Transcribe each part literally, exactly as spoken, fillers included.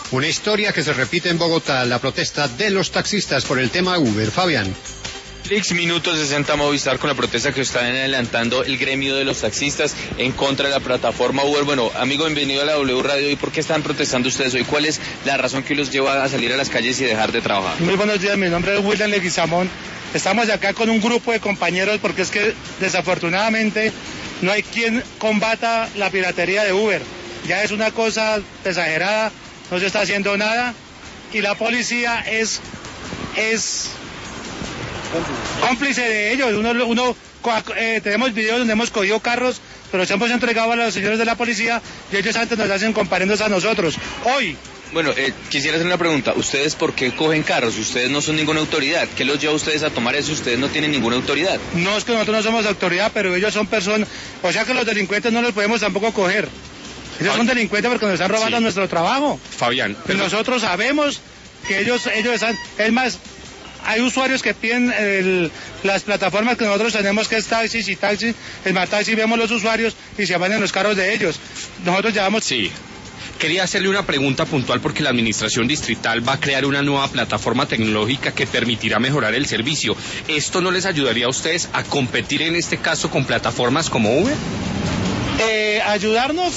Una historia que se repite en Bogotá, la protesta de los taxistas por el tema Uber. Fabián. X minutos sesenta Movistar con la protesta que están adelantando el gremio de los taxistas en contra de la plataforma Uber. Bueno, amigo, bienvenido a la W Radio. ¿Y por qué están protestando ustedes hoy? ¿Cuál es la razón que los lleva a salir a las calles y dejar de trabajar? Muy buenos días, mi nombre es William Leguizamón. Estamos acá con un grupo de compañeros porque es que desafortunadamente no hay quien combata la piratería de Uber. Ya es una cosa exagerada, no se está haciendo nada y la policía es... es cómplice de ellos. Uno, uno eh, tenemos videos donde hemos cogido carros, pero los hemos entregado a los señores de la policía y ellos antes nos hacen comparendos a nosotros. Hoy. Bueno, eh, quisiera hacer una pregunta. ¿Ustedes por qué cogen carros? Ustedes no son ninguna autoridad. ¿Qué los lleva a ustedes a tomar eso? Ustedes no tienen ninguna autoridad. No, es que nosotros no somos autoridad, pero ellos son personas. O sea que los delincuentes no los podemos tampoco coger. Ellos son delincuentes porque nos están robando sí. nuestro trabajo. Fabián. Pero... nosotros sabemos que ellos, ellos están. Es más, hay usuarios que piden el, las plataformas que nosotros tenemos, que es taxis y taxis, el más taxi, vemos los usuarios y se van en los carros de ellos. Nosotros llevamos... Sí. Quería hacerle una pregunta puntual porque la administración distrital va a crear una nueva plataforma tecnológica que permitirá mejorar el servicio. ¿Esto no les ayudaría a ustedes a competir en este caso con plataformas como Uber? Eh, ayudarnos,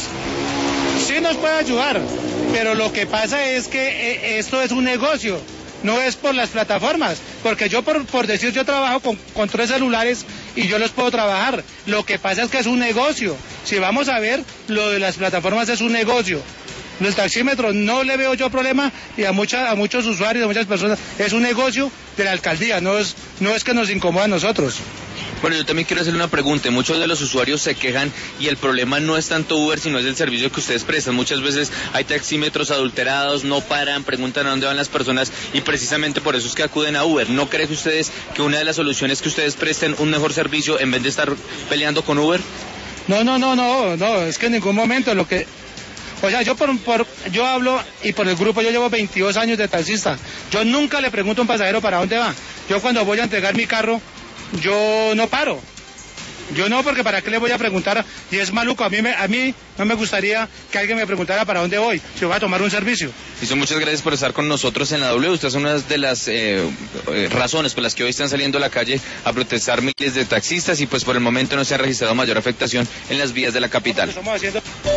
sí nos puede ayudar, pero lo que pasa es que eh, esto es un negocio. No es por las plataformas, porque yo por, por decir yo trabajo con, con tres celulares y yo los puedo trabajar. Lo que pasa es que es un negocio. Si vamos a ver, lo de las plataformas es un negocio. Los taxímetros no le veo yo problema y a, mucha, a muchos usuarios, a muchas personas, es un negocio de la alcaldía, no es, no es que nos incomoda a nosotros. Bueno, yo también quiero hacerle una pregunta. Muchos de los usuarios se quejan y el problema no es tanto Uber, sino es el servicio que ustedes prestan. Muchas veces hay taxímetros adulterados, no paran, preguntan a dónde van las personas y precisamente por eso es que acuden a Uber. ¿No creen ustedes que una de las soluciones es que ustedes presten un mejor servicio en vez de estar peleando con Uber? No, no, no, no, no, es que en ningún momento lo que... O sea, yo por, por yo hablo y por el grupo, yo llevo veintidós años de taxista. Yo nunca le pregunto a un pasajero para dónde va. Yo cuando voy a entregar mi carro, yo no paro. Yo no, porque para qué le voy a preguntar, y es maluco, a mí, me, a mí no me gustaría que alguien me preguntara para dónde voy, si voy a tomar un servicio. Listo, muchas gracias por estar con nosotros en la W. Ustedes son una de las eh, eh, razones por las que hoy están saliendo a la calle a protestar miles de taxistas y pues por el momento no se ha registrado mayor afectación en las vías de la capital.